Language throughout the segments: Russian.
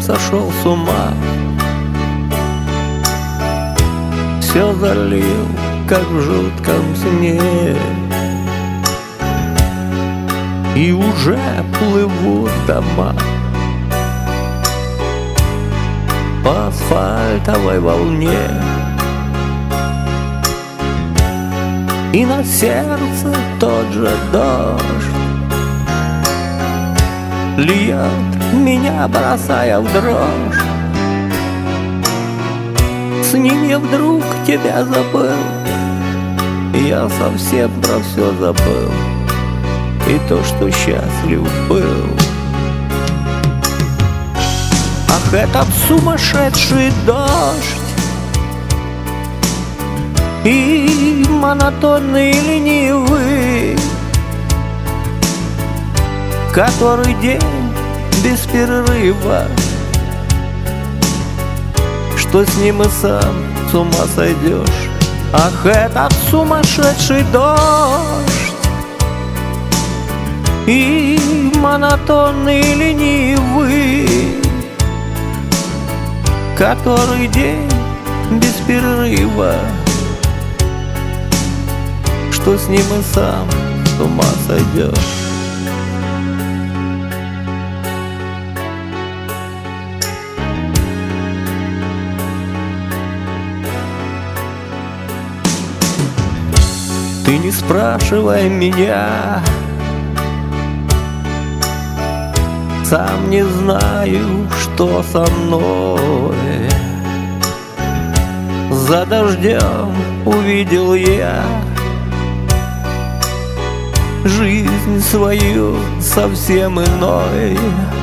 сошел с ума. Все залил, как в жутком сне, и уже плывут дома по асфальтовой волне. И на сердце тот же дождь льет, меня бросая в дрожь. С ним я вдруг тебя забыл, я совсем про все забыл, и то, что счастлив был. Ах, этот сумасшедший дождь и монотонный ленивый, который день без перерыва, что с ним и сам с ума сойдешь. Ах, этот сумасшедший дождь и монотонный ленивый, который день без перерыва, что с ним и сам с ума сойдешь. Ты не спрашивай меня, сам не знаю, что со мной. За дождем увидел я жизнь свою совсем иной.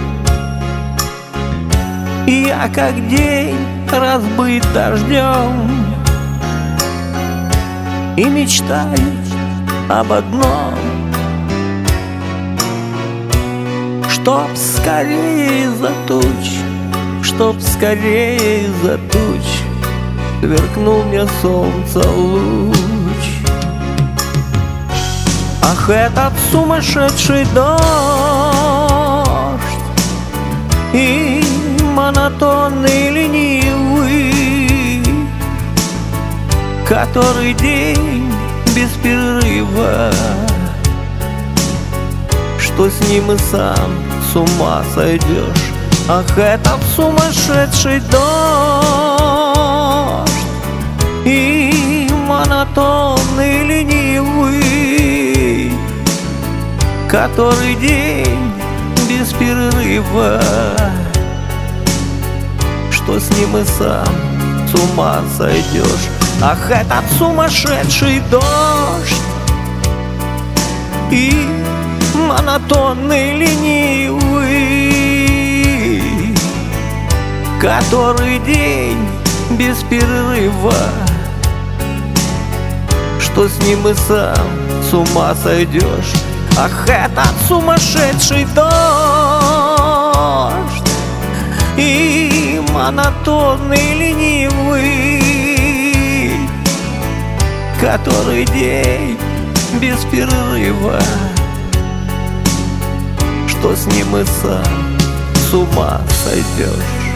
И я как день разбит дождем, и мечтаю об одном, чтоб скорее за туч, чтоб скорее за туч сверкнул мне солнца луч. Ах, этот сумасшедший дождь и монотонный ленивый, который день без перерыва, что с ним и сам с ума сойдешь. Ах, этот сумасшедший дождь и монотонный ленивый, который день без перерыва, что с ним и сам с ума сойдешь. Ах, этот сумасшедший дождь и монотонный ленивый, который день без перерыва, что с ним и сам с ума сойдешь. Ах, этот сумасшедший дождь и монотонный ленивый, который день без перерыва, что с ним и сам с ума сойдешь.